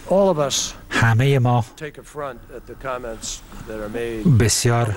همه ما بسیار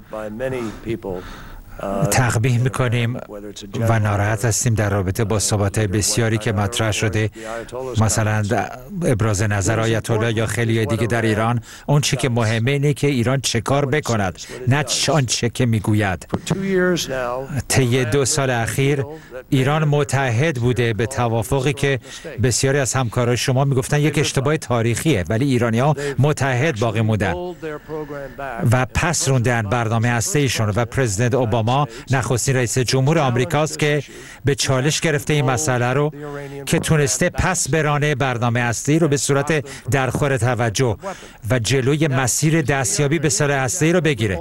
تقبیح میکنیم و ناراحت هستیم در رابطه با صحبت‌های بسیاری که مطرح شده، مثلا ابراز نظر آیت الله یا خیلی دیگه در ایران. اون چی که مهمه اینه که ایران چه کار بکند، نه آنچه که میگوید. طی 2 سال اخیر ایران متحد بوده به توافقی که بسیاری از همکارای شما میگفتن یک اشتباه تاریخیه، ولی ایرانی‌ها متحد باقی موندن و پس روندن برنامه هسته‌ایشون و پرزیدنت اوباما نخستین رئیس جمهور آمریکاست که به چالش گرفته این مسئله رو که تونسته پس برانه برنامه هسته‌ای رو به صورت درخور توجه و جلوی مسیر دستیابی به سلاح هسته‌ای رو بگیره.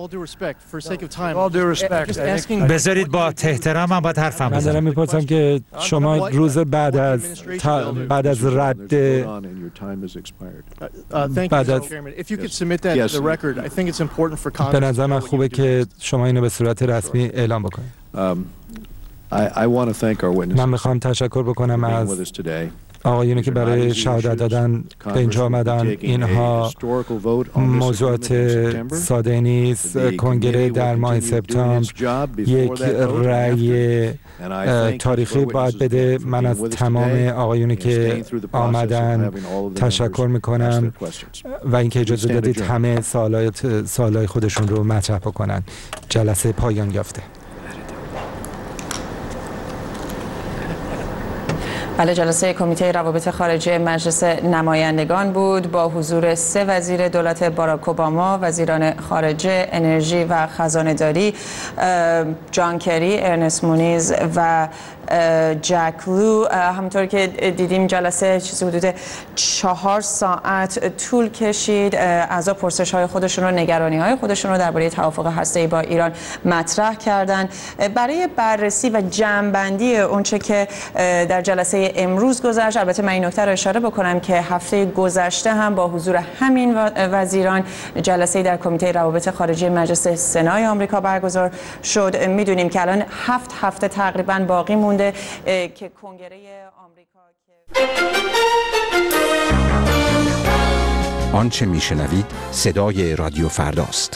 بذارید با احترام من باید حرفم بزنم. من دارم میپرسم که شما روز بعد از رد به نظر من خوبه که شما اینو به صورت رسمی اعلام بکنید. من میخوام تشکر بکنم از آقایونی که برای شهادت دادن به اینجا آمدن. اینها موضوعات ساده نیست. کنگره در ماه سپتامبر یک رأی تاریخی باید بده. من از تمام آقایونی که آمدن تشکر میکنم و اینکه اجازه دادید همه سوالای خودشون رو مطرح بکنن. جلسه پایان یافته. بله، جلسه کمیته روابط خارجه مجلس نمایندگان بود با حضور 3 وزیر دولت باراک اوباما، وزیران خارجه، انرژی و خزانه‌داری، جان کری، ارنست مونیز و جک لو. همونطور که دیدیم جلسه چیزی حدود 4 ساعت طول کشید. اعضا پرسش‌های خودشون رو، نگرانی‌های خودشون رو درباره توافق هسته‌ای با ایران مطرح کردن. برای بررسی و جمع‌بندی اونچه که در جلسه امروز گذشت، البته من این نکته رو اشاره بکنم که هفته گذشته هم با حضور همین وزیران جلسه در کمیته روابط خارجه مجلس سنای آمریکا برگزار شد. میدونیم که الان 7 هفته تقریبا باقی مونده که کنگره آمریکا آنچه میشنوید صدای رادیو فرداست.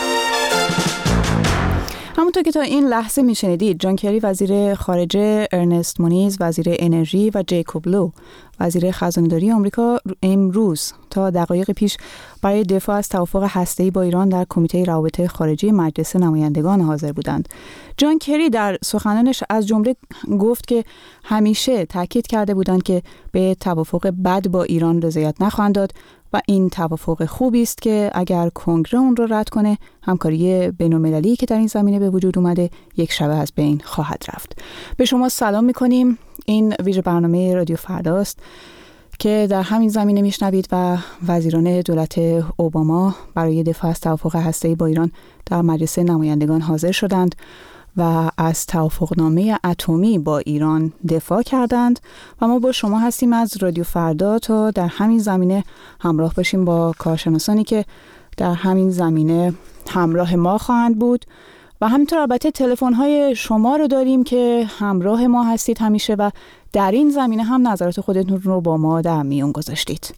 همونطور که تا این لحظه میشنیدید، جان کری وزیر خارجه، ارنست مونیز وزیر انرژی و جیکوب لو وزیر خزانه‌داری آمریکا امروز تا دقایق پیش برای دفاع از توافق هسته‌ای با ایران در کمیته روابط خارجه مجلس نمایندگان حاضر بودند. جان کری در سخنانش از جمله گفت که همیشه تاکید کرده بودند که به توافق بد با ایران رضایت نخواهند داد و این توافق خوبی است که اگر کنگره اون رو رد کنه، همکاری بین‌المللی که در این زمینه به وجود اومده یک شبه از بین خواهد رفت. به شما سلام می‌کنیم. این ویژه برنامه رادیو فرداست که در همین زمینه میشنوید و وزیران دولت اوباما برای دفاع از توافق هسته‌ای با ایران در مجلس نمایندگان حاضر شدند و از توافقنامه اتمی با ایران دفاع کردند و ما با شما هستیم از رادیو فردا تا در همین زمینه همراه باشیم با کارشناسانی که در همین زمینه همراه ما خواهند بود و همینطور البته تلفن‌های شما رو داریم که همراه ما هستید همیشه و در این زمینه هم نظرات خودتون رو با ما در میون گذاشتید.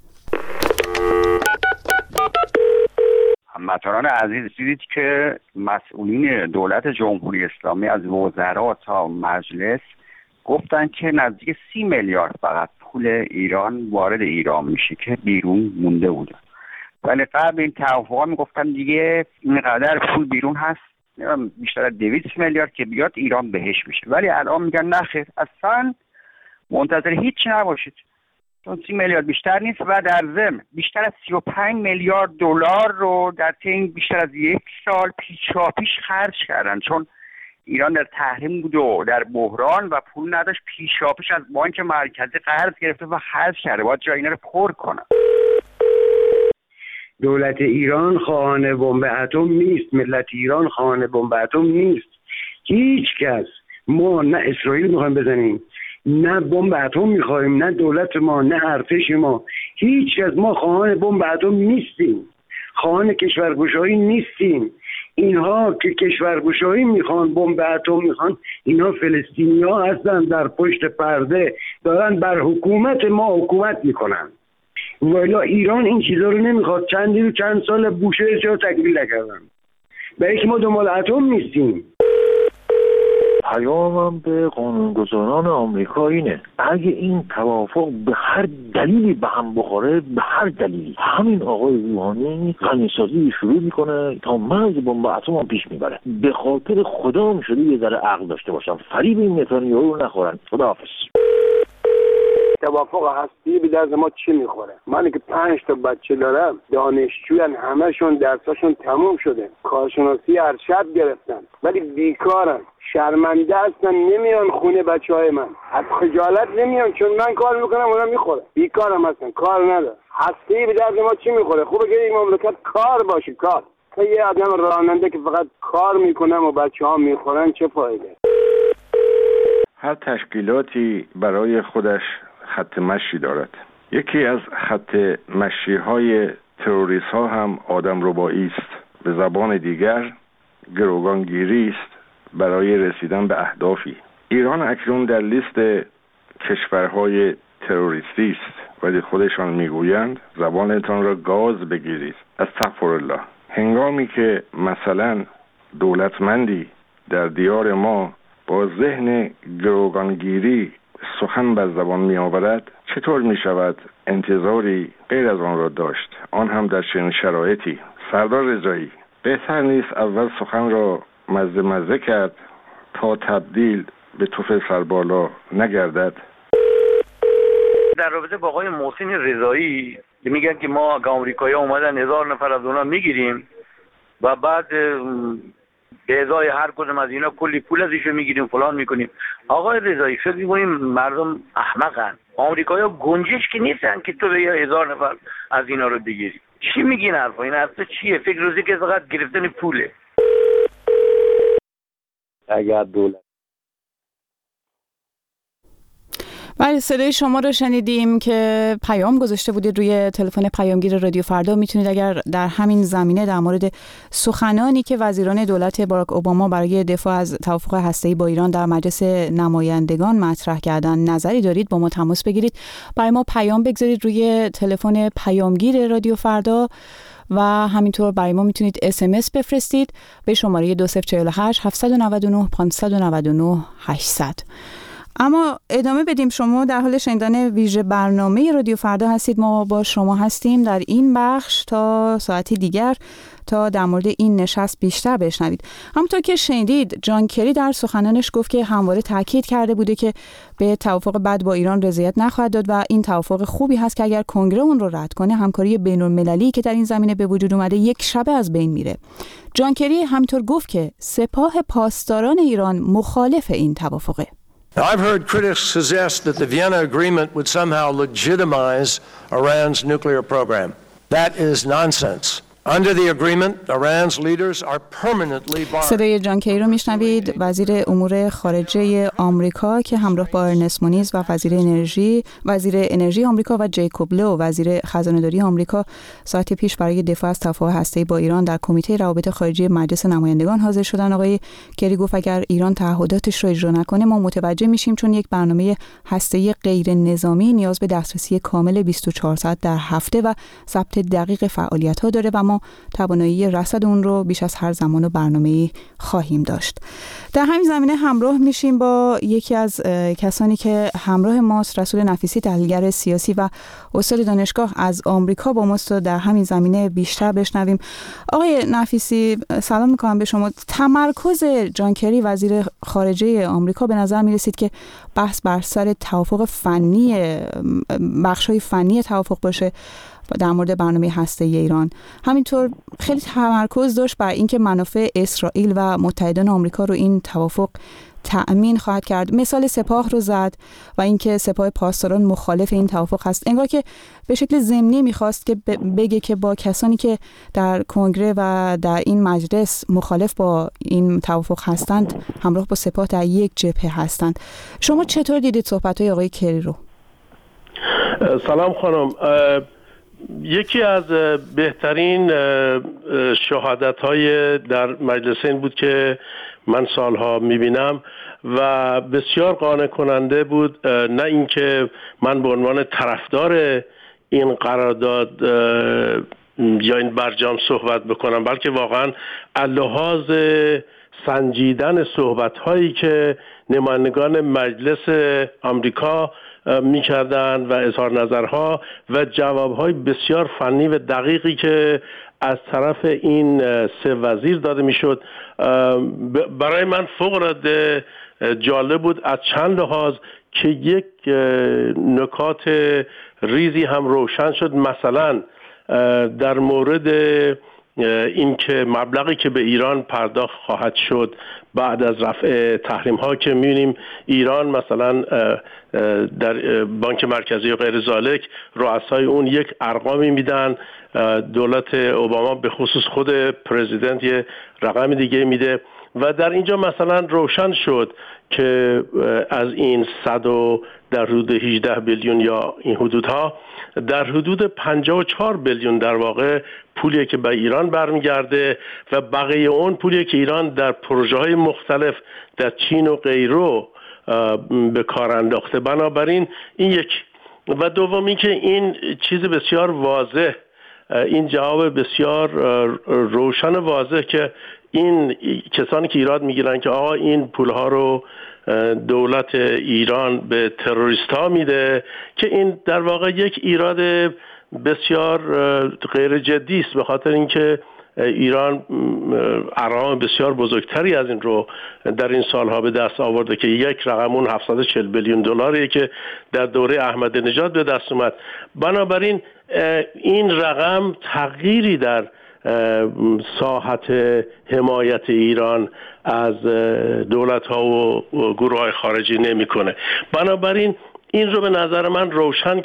هموطنان عزیز، دیدید که مسئولین دولت جمهوری اسلامی از وزرا تا مجلس گفتن که نزدیک 30 میلیارد فقط پول ایران وارد ایران میشه که بیرون مونده بوده. ولی قبل این توافقا میگفتن دیگه اینقدر پول بیرون هست، بیشتر از 200 میلیارد که بیاد ایران بهش میشه. ولی الان میگن نخیر، اصلا منتظر هیچ نباشید، چون 30 میلیارد بیشتر نیست و در ضمن بیشتر از 35 میلیارد دلار رو در طی بیشتر از 1 سال پیشاپیش خرج کردن، چون ایران در تحریم بود و در بحران و پول نداشت، پیشاپیش از بانک مرکزی قرض گرفته و خرج کرده. باید جای اینا رو پر کنن. دولت ایران خواهان بمب اتم نیست، ملت ایران خواهان بمب اتم نیست. هیچ کس، ما نه اسرائیل میخوایم بزنیم، نه بمب اتم میخوایم، نه دولت ما، نه ارتش ما، هیچ کس ما خواهان بمب اتم نیستیم، خواهان کشورگشایی نیستیم. اینها که کشورگشایی میخوان، بمب اتم میخوان، اینها فلسطینی‌ها هستن در پشت پرده دارن بر حکومت ما حکومت میکنن. والا ایران این چیزا رو نمیخواد. چند سال بوشه چرا تکمیل نکردن؟ برای که ما دنبال اتم نیستیم. پیامم به قانونگذاران آمریکا اینه: اگه این توافق به هر دلیلی به هم بخوره، به هر دلیلی، همین آقای روحانی غنیسازی شروع میکنه تا مرز بمب اتم هم پیش میبره. به خاطر خدا میشده یه ذره عقل داشته باشم، فریب این نتانیاهو رو نخورن. خداحافظ. توافق هستی به درد ما چی میخوره؟ من که 5 تا بچه دارم، دانشجویان، همشون درساشون تموم شده، کارشناسی ارشد گرفتن، ولی بیکارن، شرمنده هستن، نمیان خونه بچهای من، از خجالت نمیان، چون من کار میکنم اونا میخوره، بیکارم هستن، کار نداره. هستی به درد ما چی میخوره؟ خوبه که این مملکت کار باشه، کار. تا یه آدم راننده که فقط کار میکنه و بچه‌ها میخورن چه فایده؟ هر تشکیلاتی برای خودش خط مشی دارد. یکی از خط مشی های تروریست ها هم آدمربایی است. به زبان دیگر گروگانگیری است برای رسیدن به اهدافی. ایران اکنون در لیست کشورهای تروریستی است، ولی خودشان میگویند زبانتان را گاز بگیرید. استغفرالله. هنگامی که مثلا دولتمندی در دیار ما با ذهن گروگانگیری سخن بر زبان می آورد، چطور می شود انتظاری غیر از آن را داشت، آن هم در چنین شرایطی؟ سردار رضایی، بهتر نیست اول سخن را مزه کرد تا تبدیل به توف سربالا نگردد؟ در رابطه با آقای محسن رضایی میگن که ما آمریکایی‌ها اومدن 1000 نفر از اونا میگیریم و بعد به ازای هر کدوم از اینا کلی پول ازشون میگیریم، فلان میکنیم. آقای رضایی، فکر می‌کنیم مردم احمقن؟ آمریکایی‌ها گنجش که نیستن که تو به 1000 نفر از اینا رو بگیری. چی میگین حرفا؟ این حرفا چیه؟ فکر روزی که فقط گرفتن پوله. اگر دولت بله، صدای شما رو شنیدیم که پیام گذاشته بودید روی تلفن پیامگیر رادیو فردا. میتونید اگر در همین زمینه در مورد سخنانی که وزیران دولت باراک اوباما برای دفاع از توافق هسته‌ای با ایران در مجلس نمایندگان مطرح کردن نظری دارید، با ما تماس بگیرید، برای ما پیام بگذارید روی تلفن پیامگیر رادیو فردا و همینطور برای ما میتونید SMS بفرستید به شماره 2048 799 599 800. اما ادامه بدیم. شما در حال شنیدن ویژه برنامه رادیو فردا هستید. ما با شما هستیم در این بخش تا ساعتی دیگر تا در مورد این نشست بیشتر بشنوید. همونطور که شنیدید، جان کری در سخنانش گفت که همواره تاکید کرده بوده که به توافق بعد با ایران رضایت نخواهد داد و این توافق خوبی هست که اگر کنگره اون رو رد کنه، همکاری بین‌المللی که در این زمینه به وجود اومده یک شبه از بین میره. جان کری همینطور گفت که سپاه پاسداران ایران مخالف این توافقه. I've heard critics suggest that the Vienna Agreement would somehow legitimize Iran's nuclear program. That is nonsense. Under the agreement, Iran's leaders are permanently barred. صدای جان کری رو میشنوید، وزیر امور خارجه آمریکا که همراه با ارنست مونیز و وزیر انرژی آمریکا و جیکوب لو وزیر خزانه‌داری آمریکا ساعت پیش برای دفاع از توافق هسته‌ای با ایران در کمیته روابط خارجی مجلس نمایندگان حاضر شدن. آقای کری گفت اگر ایران تعهداتش رو اجرا نکنه ما متوجه میشیم، چون یک برنامه هسته‌ای غیر نظامی نیاز به دسترسی کامل 24 ساعت در هفته و ثبت دقیق فعالیت‌ها داره و ما توانایی رصد اون رو بیش از هر زمان و برنامه‌ای خواهیم داشت. در همین زمینه همراه میشیم با یکی از کسانی که همراه ماست، رسول نفیسی، تحلیلگر سیاسی و استاد دانشگاه از آمریکا با ماست و در همین زمینه بیشتر بشنویم. آقای نفیسی، سلام میکنم به شما. تمرکز جان کری وزیر خارجه آمریکا به نظر میرسید که بحث بر سر توافق فنی، بخش‌های فنی توافق باشه در مورد برنامه هسته‌ای ایران. همینطور خیلی تمرکز داشت بر اینکه منافع اسرائیل و متحدان آمریکا رو این توافق تأمین خواهد کرد. مثال سپاه رو زد و اینکه سپاه پاسداران مخالف این توافق هست. انگار که به شکل ضمنی میخواست که بگه که با کسانی که در کنگره و در این مجلس مخالف با این توافق هستند همراه با سپاه در یک جبهه هستند. شما چطور دیدید صحبت‌های آقای کری رو؟ سلام خانم. یکی از بهترین شهادت‌های در مجلس این بود که من سالها می‌بینم و بسیار قانع کننده بود. نه اینکه من به عنوان طرفدار این قرارداد یا این برجام صحبت بکنم، بلکه واقعا لحاظ سنجیدن صحبت‌هایی که نمایندگان مجلس آمریکا می‌کردند و اظهار نظرها و جواب‌های بسیار فنی و دقیقی که از طرف این سه وزیر داده میشد، برای من فوق‌العاده جالب بود از چند لحاظ که یک نکات ریزی هم روشن شد. مثلا در مورد این که مبلغی که به ایران پرداخت خواهد شد بعد از رفع تحریم ها، که می‌بینیم ایران مثلا در بانک مرکزی و غیر ذالک رؤسای اون یک ارقامی میدن، دولت اوباما به خصوص خود پرزیدنت یه رقم دیگه میده و در اینجا مثلا روشن شد که از این 100 در حدود 18 بیلیون یا این حدودها، در حدود 54 بیلیون در واقع پولیه که به ایران برمیگرده و بقیه اون پولیه که ایران در پروژه‌های مختلف در چین و غیره به کار انداخته. بنابراین این یک و دومی که این چیز بسیار واضح، این جواب بسیار روشن واضح که این کسانی که ایراد میگیرن که آقا این پولها رو دولت ایران به تروریست ها میده، که این در واقع یک ایراد بسیار غیر جدی است، به خاطر اینکه ایران ارقام بسیار بزرگتری از این رو در این سالها به دست آورده که یک رقم اون 740 بیلیون دلاریه که در دوره احمدی نژاد به دست اومد. بنابراین این رقم تغییری در ساحت حمایت ایران از دولت‌ها و گروه‌های خارجی نمی‌کنه. بنابراین این رو به نظر من روشن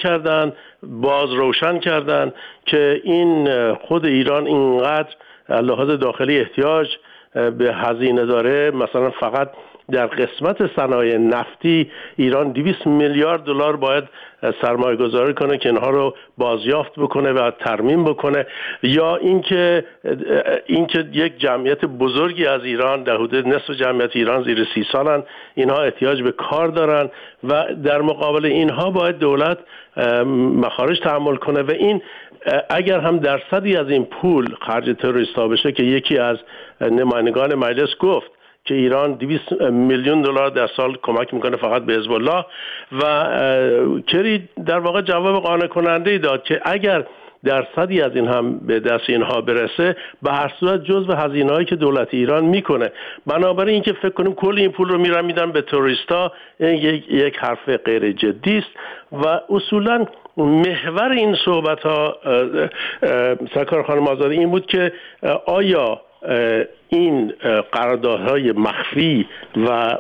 کردن که این خود ایران اینقدر لحاظ داخلی احتیاج به هزینه داره. مثلا فقط در قسمت صنایع نفتی ایران 200 میلیارد دلار باید سرمایه گذاری کنه که اینها رو بازیافت بکنه و ترمیم بکنه، یا اینکه یک جمعیت بزرگی از ایران، در حدود نصف جمعیت ایران زیر 30 سالن، اینها احتیاج به کار دارن و در مقابل اینها باید دولت مخارج تحمل کنه و این اگر هم درصدی از این پول خرج تروریست‌ها بشه، که یکی از نمایندگان مجلس گفت که ایران 200 میلیون دلار در سال کمک میکنه فقط به حزب الله، و کری در واقع جواب قانع کننده ای داد که اگر درصدی از این هم به دست اینها برسه، به هر صورت جزو هزینه‌هایی که دولت ایران میکنه. بنابراین اینکه فکر کنیم کل این پول رو میدن به تروریستا، یک حرف غیر جدی است و اصولا محور این صحبت ها سرکار خانم آزادی این بود که آیا این قراردادهای مخفی و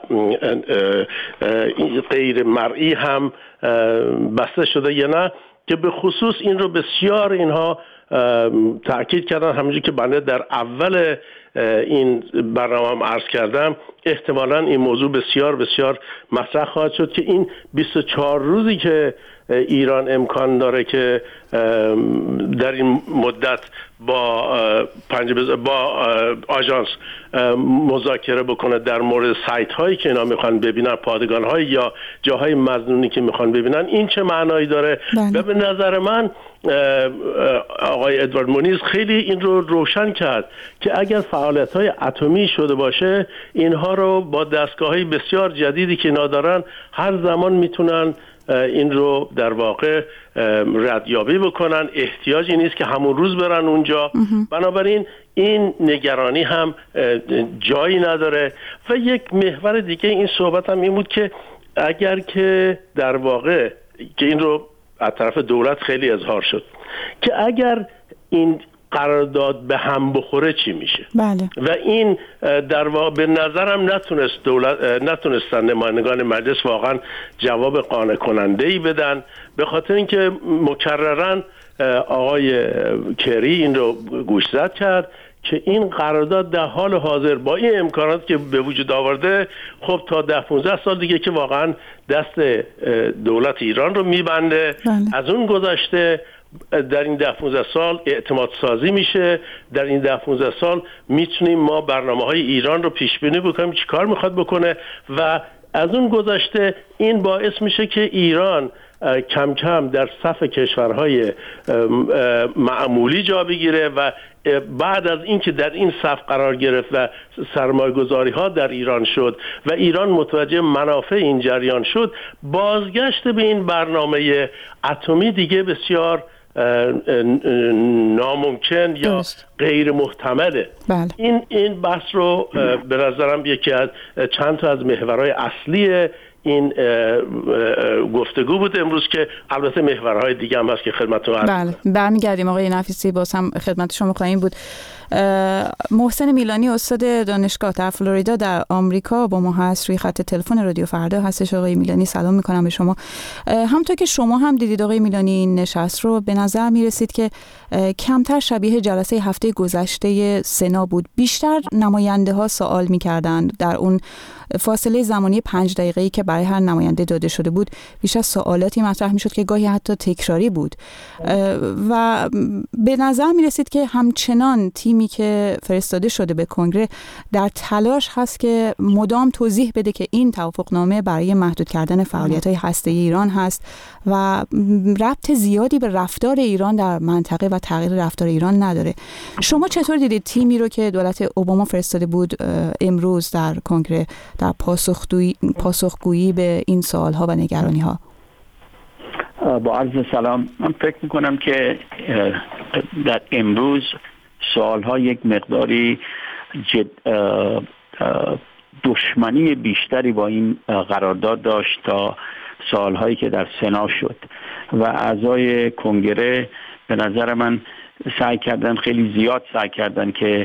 غیر مرئی هم بسته شده یا نه، که به خصوص این رو بسیار اینها تأکید کردن. همونجوری که بنده در اول این برنامه عرض کردم، احتمالاً این موضوع بسیار بسیار مطرح خواهد شد که این 24 روزی که ایران امکان داره که در این مدت با آژانس مذاکره بکنه در مورد سایت هایی که اینا میخوان ببینن، پادگان های یا جاهای مظنونی که میخوان ببینن، این چه معنایی داره؟ و به نظر من آقای ادوارد مونیز خیلی این رو روشن کرد که اگر فعالیت های اتمی شده باشه، اینها رو با دستگاه های بسیار جدیدی که اینا دارن هر زمان میتونن این رو در واقع ردیابی بکنن. احتیاجی نیست که همون روز برن اونجا. بنابراین این نگرانی هم جایی نداره. و یک محور دیگه این صحبت هم این بود که اگر که در واقع که این رو از طرف دولت خیلی اظهار شد که اگر این قرارداد به هم بخوره چی میشه؟ بله. و این در واقع به نظرم نتونستن نمایندگان مجلس واقعا جواب قانع کننده ای بدن، به خاطر اینکه مکررن آقای کری این رو گوشزد کرد که این قرارداد در حال حاضر با این امکانات که به وجود آورده، خب تا 10-15 سال دیگه که واقعا دست دولت ایران رو میبنده. از اون گذشته در این 10-15 سال اعتماد سازی میشه. در این 10-15 سال میتونیم ما برنامه‌های ایران رو پیش بینی بکنیم چی کار میخواد بکنه، و از اون گذشته این باعث میشه که ایران کم کم در صف کشورهای معمولی جا بگیره و بعد از اینکه در این صف قرار گرفت و سرمایه‌گذاری ها در ایران شد و ایران متوجه منافع این جریان شد، بازگشت به این برنامه اتمی دیگه بسیار ناممکن یا غیر محتمله. این بحث رو به نظرم یکی از چند تا از محورهای اصلی این گفتگو بود امروز که البته محورهای دیگه هم هست که خدمتتون عرض کنم. بله، برمیگردیم آقای نفیسی، باز هم خدمت شما خواهیم بود. محسن میلانی استاد دانشگاه در فلوریدا در آمریکا با ما هست، روی خط تلفن رادیو فردا هستش. آقای میلانی سلام میکنم به شما. همونطور که شما هم دیدید آقای میلانی، این نشست رو به نظر میرسید که کمتر شبیه جلسه هفته گذشته سنا بود. بیشتر نماینده ها سوال میکردند. در اون فاصله زمانی 5 دقیقه‌ای که برای هر نماینده داده شده بود، بیشتر سوالاتی مطرح میشد که گاهی حتی تکراری بود و به نظر میرسید که همچنان تیمی که فرستاده شده به کنگره در تلاش هست که مدام توضیح بده که این توافقنامه برای محدود کردن فعالیت‌های هسته‌ای ایران هست و ربط زیادی به رفتار ایران در منطقه و تغییر رفتار ایران نداره. شما چطور دیدید تیمی رو که دولت اوباما فرستاده بود امروز در کنگره در پاسخگویی به این سوال‌ها و نگرانی‌ها؟ با عرض سلام، من فکر می‌کنم که در امروز سوال‌ها یک مقداری دشمنی بیشتری با این قرارداد داشت تا سوال‌هایی که در سنا شد و اعضای کنگره به نظر من خیلی زیاد سعی کردن که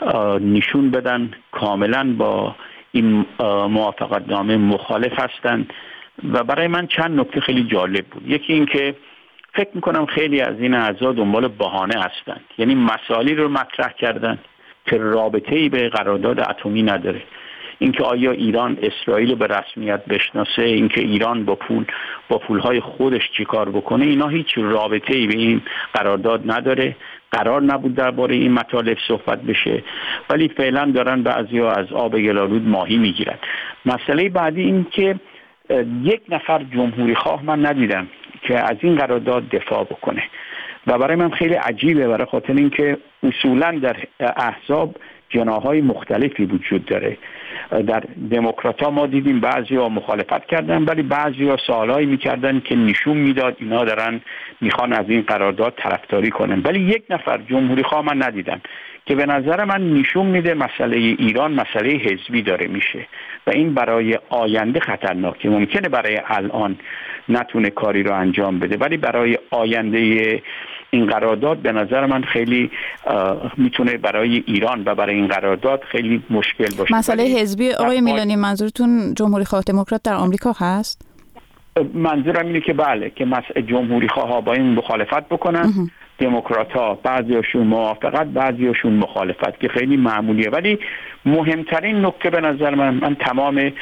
نشون بدن کاملا با این موافقتنامه مخالف هستند و برای من چند نکته خیلی جالب بود. یکی این که فکر میکنم خیلی از این اعضا دنبال بهانه هستند، یعنی مسائلی رو مطرح کردن که رابطه‌ای به قرارداد اتمی نداره. اینکه آیا ایران اسرائیل به رسمیت بشناسه، اینکه ایران با پولهای خودش چیکار بکنه، اینا هیچ رابطه‌ای به این قرارداد نداره. قرار نبود درباره این مطالب صحبت بشه، ولی فعلا دارن بعضیا از آب گلالود ماهی میگیرن. مسئله بعدی این که یک نفر جمهوری خواه من ندیدم که از این قرارداد دفاع بکنه و برای من خیلی عجیبه، برای خاطر اینکه اصولا در احزاب جناح‌های مختلفی وجود داره. در دموکرات‌ها ما دیدیم بعضی‌ها مخالفت کردن، ولی بعضی‌ها سوالایی می‌کردن که نشون میداد اینا دارن میخوان از این قرارداد طرفداری کنن، ولی یک نفر جمهوری خواه من ندیدم که به نظر من نشون میده مسئله ایران مسئله حزبی داره میشه و این برای آینده خطرناکه. ممکنه برای الان نتونه کاری رو انجام بده، ولی برای آینده این قرارداد به نظر من خیلی میتونه برای ایران و برای این قرارداد خیلی مشکل باشه. مسئله حزبی آقای میلانی، منظورتون جمهوری خواه دموکرات در آمریکا هست؟ منظورم اینه که بله، که جمهوری خواه با این مخالفت بکنن، دموکرات ها بعضیاشون موافقت بعضیاشون مخالفت، که خیلی معمولیه. ولی مهمترین نکته به نظر من تمام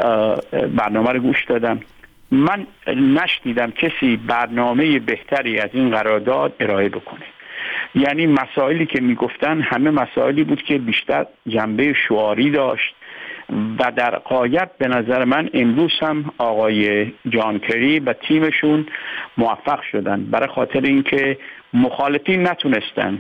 برنامه رو گوش دادم، من نشنیدم کسی برنامه بهتری از این قرارداد ارائه بکنه. یعنی مسائلی که میگفتن همه مسائلی بود که بیشتر جنبه شعاری داشت و در غایت به نظر من امروز هم آقای جان کری و تیمشون موفق شدن، برای خاطر اینکه مخالفین نتونستن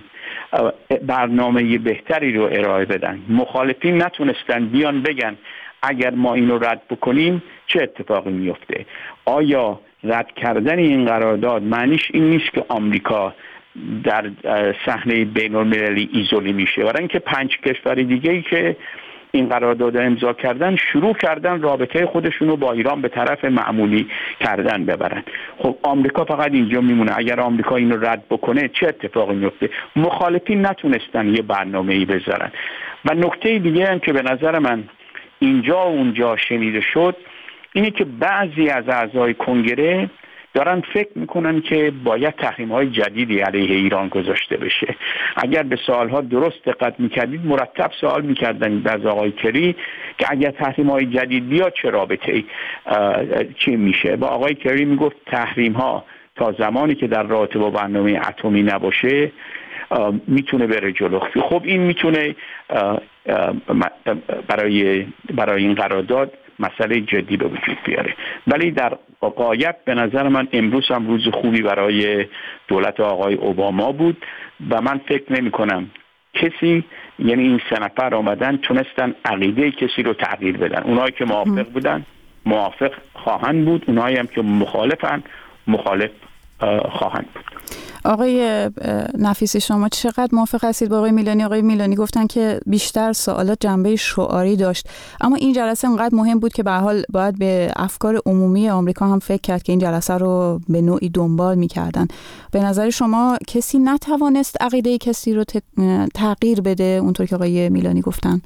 برنامه بهتری رو ارائه بدن. مخالفین نتونستن بیان بگن اگر ما اینو رد بکنیم چه اتفاقی میفته. آیا رد کردن این قرارداد معنیش این نیست که آمریکا در صحنه بین‌المللی ایزوله میشه؟ برای اینکه 5 کشور دیگه‌ای که این قرارداد امضا کردن شروع کردن رابطه خودشون رو با ایران به طرف معمولی کردن ببرن. خب آمریکا فقط اینجا میمونه. اگر آمریکا اینو رد بکنه چه اتفاقی میفته؟ مخالفین نتونستن یه برنامه‌ای بذارن. و نکته دیگه هم که به نظر من اینجا و اونجا شنیده شد اینه که بعضی از اعضای کنگره دارن فکر میکنن که باید تحریم‌های جدیدی علیه ایران گذاشته بشه. اگر به سوالها درست دقت میکردید مرتب سوال میکردن از آقای کری که اگر تحریم‌های جدید بیاد چه رابطه‌ای چی میشه. با آقای کری میگفت تحریم‌ها تا زمانی که در رابطه با برنامه اتمی نباشه میتونه بره جلو. خب این میتونه برای این قرارداد مسئله جدی به وجود بیاره. ولی در غایت به نظر من امروز هم روز خوبی برای دولت آقای اوباما بود و من فکر نمی کنم کسی، یعنی این 3 نفر آمدن تونستن عقیده کسی رو تغییر بدن. اونایی که موافق بودن موافق خواهند بود، اونایی هم که مخالفن مخالف خواهند بود. آقای نفیسی شما چقدر موافق هستید با آقای میلانی؟ آقای میلانی گفتن که بیشتر سوالات جنبه شعاری داشت، اما این جلسه انقدر مهم بود که به هر حال باید به افکار عمومی آمریکا هم فکر کرد که این جلسه رو به نوعی دنبال می‌کردن. به نظر شما کسی نتوانست عقیده کسی رو تغییر بده اونطور که آقای میلانی گفتن؟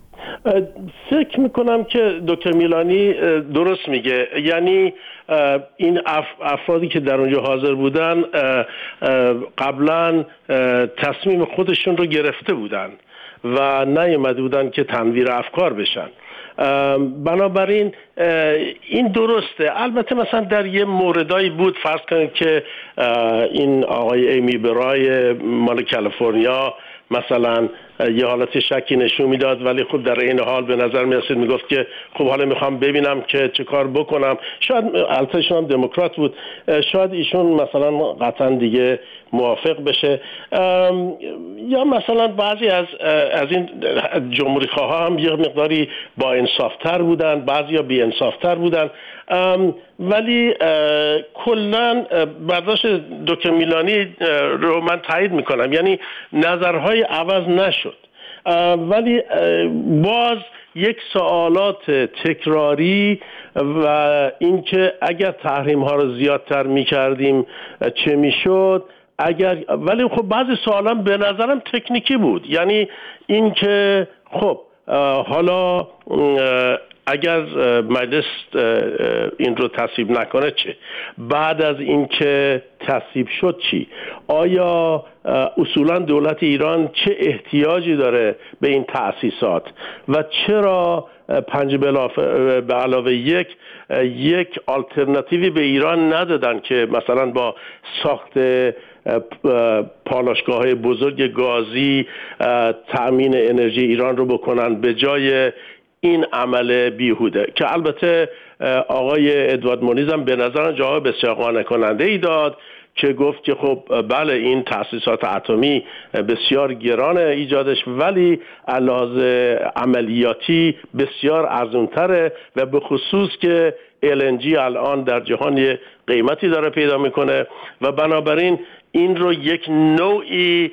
فکر میکنم که دکتر میلانی درست میگه. یعنی این افرادی که در اونجا حاضر بودن قبلا تصمیم خودشون رو گرفته بودن و نیامده بودن که تنویر افکار بشن. بنابراین این درسته. البته مثلا در یه موردایی بود، فرض کنید که این آقای ایمی برای مال کالیفرنیا مثلا یه حالت شکی نشون میداد، ولی خب در این حال به نظر میرسید میگفت که خب حالا میخوام ببینم که چه کار بکنم. شاید البته ایشون هم دموکرات بود، شاید ایشون مثلا قطعا دیگه موافق بشه. یا مثلا بعضی از این جمهوری خواه هم یه مقداری با انصافتر بودن، بعضی ها بی انصافتر بودن. ولی کلا برداشت دکتر میلانی رو من تایید میکنم، یعنی نظرهای عوض نشد، ولی باز یک سوالات تکراری و اینکه اگر تحریم ها رو زیادتر میکردیم چه میشد، ولی خب بعضی سوالا به نظرم تکنیکی بود. یعنی اینکه خب حالا اگر مجلس این رو تصویب نکنه چه؟ بعد از اینکه تصویب شد چی؟ آیا اصولا دولت ایران چه احتیاجی داره به این تأسیسات و چرا 5 به علاوه یک آلترناتیوی به ایران ندادن که مثلا با ساخت پالایشگاه‌های بزرگ گازی تأمین انرژی ایران رو بکنن به جای این عمل بیهوده؟ که البته آقای ادوارد مونیز هم به نظر جواب بسیار قانع کننده ای داد که گفت که خب بله این تأسیسات اتمی بسیار گران ایجادش، ولی علاوه عملیاتی بسیار ارزان‌تره و به خصوص که LNG الان در جهان قیمتی داره پیدا میکنه و بنابراین این رو یک نوعی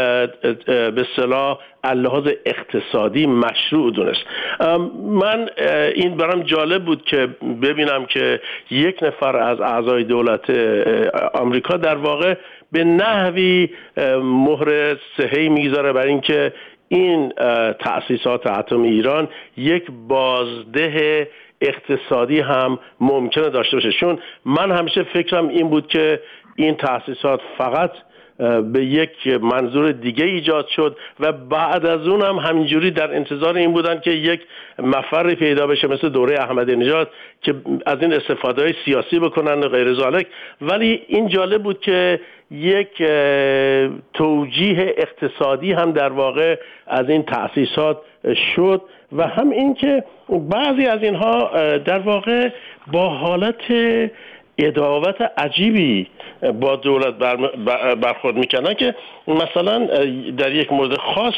به اصطلاح لحاظ اقتصادی مشروع دونست. من این برام جالب بود که ببینم که یک نفر از اعضای دولت آمریکا در واقع به نحوی مهر صحیح میگذاره برای اینکه این تأسیسات اتمی ایران یک بازده اقتصادی هم ممکنه داشته باشه. چون من همیشه فکرم این بود که این تأسیسات فقط به یک منظور دیگه ایجاد شد و بعد از اون هم همینجوری در انتظار این بودن که یک مفر پیدا بشه مثل دوره احمدی نژاد که از این استفاده سیاسی بکنن و غیر ذالک. ولی این جالب بود که یک توجیه اقتصادی هم در واقع از این تأسیسات شد و هم این که بعضی از اینها در واقع با حالت عداوت عجیبی با دولت برخورد میکنن که مثلا در یک مورد خاص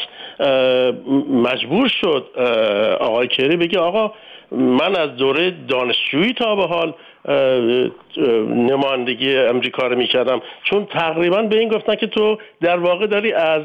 مجبور شد آقای کری بگه آقا من از دوره دانشجویی تا به حال نمایندگی امریکا رو میکردم، چون تقریبا به این گفتن که تو در واقع داری از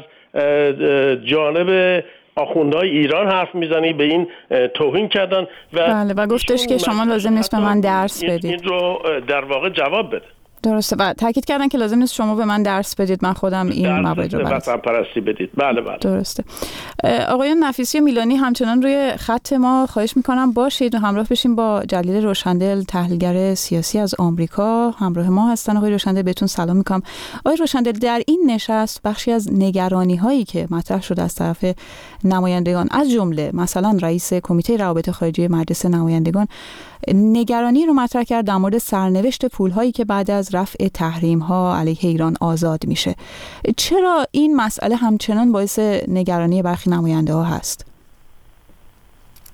جانب آخوندهای ایران حرف میزنی، به این توهین کردن و گفتش که شما لازم نیست به من درس بدید. این رو در واقع جواب بده. درسته و تاکید کردن که لازم نیست شما به من درس بدید، من خودم این موارد رو وطن پرستی بدید. بله. درسته. آقایان نفیسی و میلانی همچنان روی خط ما خواهش میکنم باشید و همراه بشیم با جلیل روشندل، تحلیلگر سیاسی از آمریکا. همراه ما هستن. آقای روشندل بهتون سلام میکنم. آقای روشندل، در این نشست بخشی از نگرانی هایی که مطرح شده از طرف نمایندگان از جمله مثلا رئیس کمیته روابط خارجی مجلس نمایندگان نگرانی رو مطرح کرد در مورد سرنوشت پول‌هایی که بعد از رفع تحریم‌ها علیه ایران آزاد میشه. چرا این مسئله همچنان باعث نگرانی برخی نماینده‌ها هست؟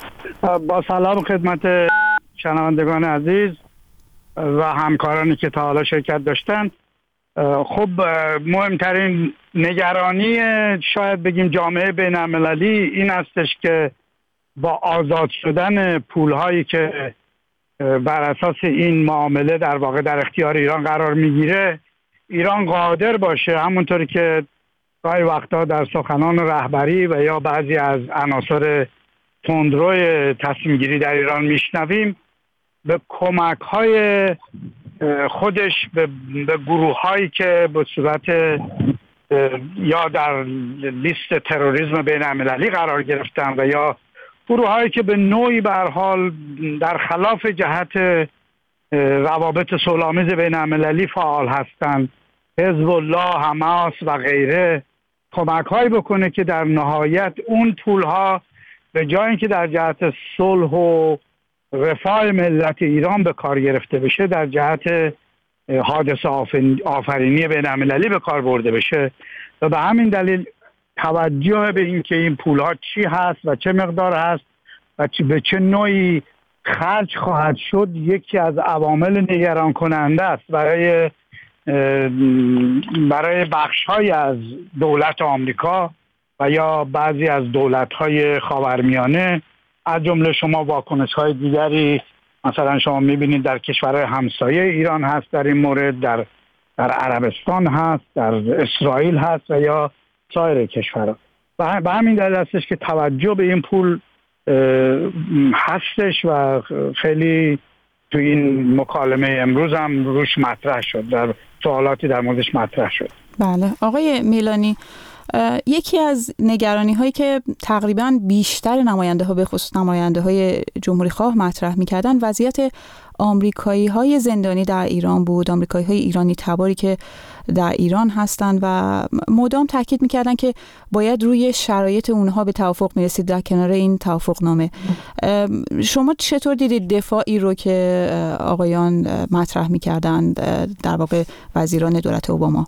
با سلام خدمت شنوندگان عزیز و همکارانی که تا حالا شرکت داشتن. خب مهمترین نگرانی شاید بگیم جامعه بین المللی این هستش که با آزاد شدن پولهایی که بر اساس این معامله در واقع در اختیار ایران قرار میگیره، ایران قادر باشه همونطوری که گاهی وقتا در سخنان رهبری و یا بعضی از عناصر تندروی تصمیم گیری در ایران میشنویم، به کمک های خودش به گروه هایی که به صورت یا در لیست تروریسم بین المللی قرار گرفتن و یا گروه هایی که به نوعی به هر حال در خلاف جهت روابط صلح‌آمیز بین المللی فعال هستند، حزب الله، حماس و غیره، کمک هایی بکنه که در نهایت اون پول ها به جای اینکه در جهت صلح و رفاه ملت ایران به کار گرفته بشه، در جهت حادثه آفرینی بین المللی به کار برده بشه. و به همین دلیل توجه به این که این پول ها چی هست و چه مقدار هست و به چه نوعی خرج خواهد شد یکی از عوامل نگران کننده است برای بخش‌های از دولت آمریکا و یا بعضی از دولت‌های خاورمیانه، از جمله شما واکنش‌های دیگری مثلا شما می‌بینید در کشورهای همسایه ایران هست، در این مورد در عربستان هست، در اسرائیل هست و یا سایر کشورها. و به همین دلیل هستش که توجه به این پول هستش و خیلی تو این مکالمه امروز هم روش مطرح شد، در سوالاتی در موردش مطرح شد. بله آقای میلانی، یکی از نگرانی هایی که تقریبا بیشتر نماینده ها به خصوص نماینده های جمهوری خواه مطرح میکردن وضعیت آمریکایی های زندانی در ایران بود، آمریکایی های ایرانی تباری که در ایران هستند و مدام تاکید میکردن که باید روی شرایط اونها به توافق میرسید در کنار این توافقنامه. شما چطور دیدید دفاعی رو که آقایان مطرح میکردن در واقع وزیران دولت اوباما؟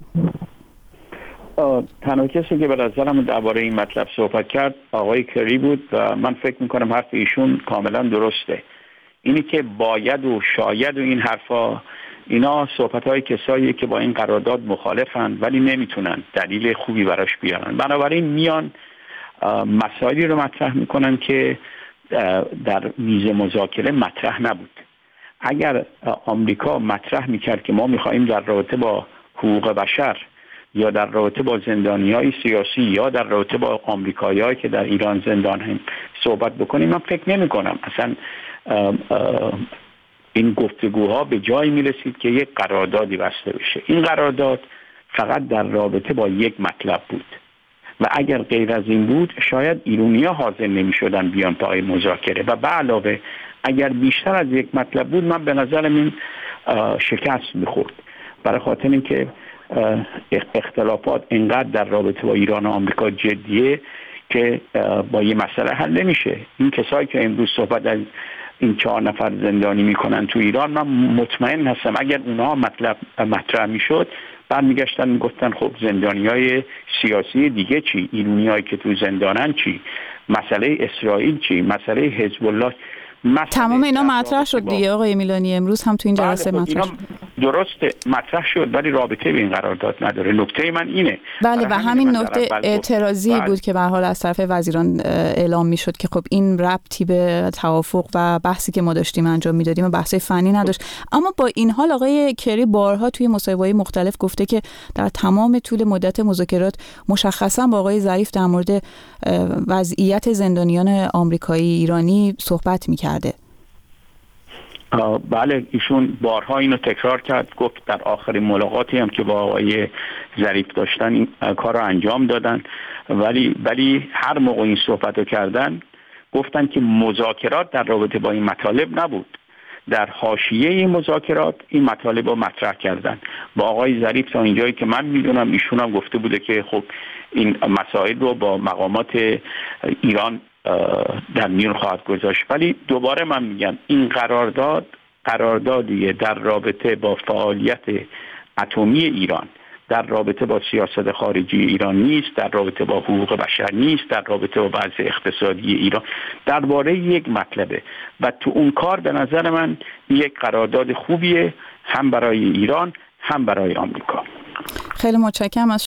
تنها کسی که به نظرم درباره این مطلب صحبت کرد آقای کری بود و من فکر میکنم حرف ایشون کاملا درسته. اینی که باید و شاید و این حرفا، اینا صحبت‌های کساییه که با این قرارداد مخالفن ولی نمیتونن دلیل خوبی براش بیارن. بنابراین میان مسائلی رو مطرح میکنن که در میز مذاکره مطرح نبود. اگر آمریکا مطرح میکرد که ما میخواهیم در رابطه با حقوق بشر یا در رابطه با زندانیای سیاسی یا در رابطه با آمریکایی‌هایی که در ایران زندان هم صحبت بکنیم، من فکر نمی کنم اصلا این گفتگوها به جایی می رسید که یک قراردادی بسته بشه. این قرارداد فقط در رابطه با یک مطلب بود و اگر غیر از این بود شاید ایرانی‌ها حاضر نمی شدن بیان پای مذاکره و به علاوه اگر بیشتر از یک مطلب بود من به نظرم این شکست می خورد، برای خاطر اینکه اختلافات اینقدر در رابطه با ایران و آمریکا جدیه که با یه مسئله حل نمیشه. این کسایی که امروز صحبت از این 4 نفر زندانی میکنن تو ایران، من مطمئن هستم اگر اونها مطرح میشد برمیگشتن میگفتن خب زندانیای سیاسی دیگه چی؟ ایرانیایی که تو زندانن چی؟ مسئله اسرائیل چی؟ مسئله حزب الله. تمام اینا مطرح شد دیگه آقای میلانی، امروز هم تو این جلسه مطرح شد. درسته مطرح شد ولی رابطه به این قرارداد نداره. نکته من اینه. بله و همین نکته اعتراضی بود که به هر حال از طرف وزیران اعلام میشد که خب این ربطی به توافق و بحثی که ما داشتیم انجام میدادیم و بحث فنی نداشت. اما با این حال آقای کری بارها توی مصاحبه‌های مختلف گفته که در تمام طول مدت مذاکرات مشخصا با آقای ظریف در مورد وضعیت زندانیان آمریکایی ایرانی صحبت میکرده. بله ایشون بارها اینو تکرار کرد، گفت در آخرین ملاقاتی هم که با آقای ظریف داشتن این کار رو انجام دادن، ولی هر موقع این صحبت رو کردن گفتن که مذاکرات در رابطه با این مطالب نبود. در حاشیه این مذاکرات این مطالب رو مطرح کردن. با آقای ظریف تا اینجایی که من میدونم ایشون هم گفته بوده که خب این مسائل رو با مقامات ایران در میون خواهد گذاشت. ولی دوباره من میگم این قراردادیه در رابطه با فعالیت اتمی ایران در رابطه با سیاست خارجی ایران نیست، در رابطه با حقوق بشر نیست، در رابطه با وضع اقتصادی ایران، درباره یک مطلبه و تو اون کار به نظر من یک قرارداد خوبیه، هم برای ایران هم برای آمریکا. خیلی متشکرم از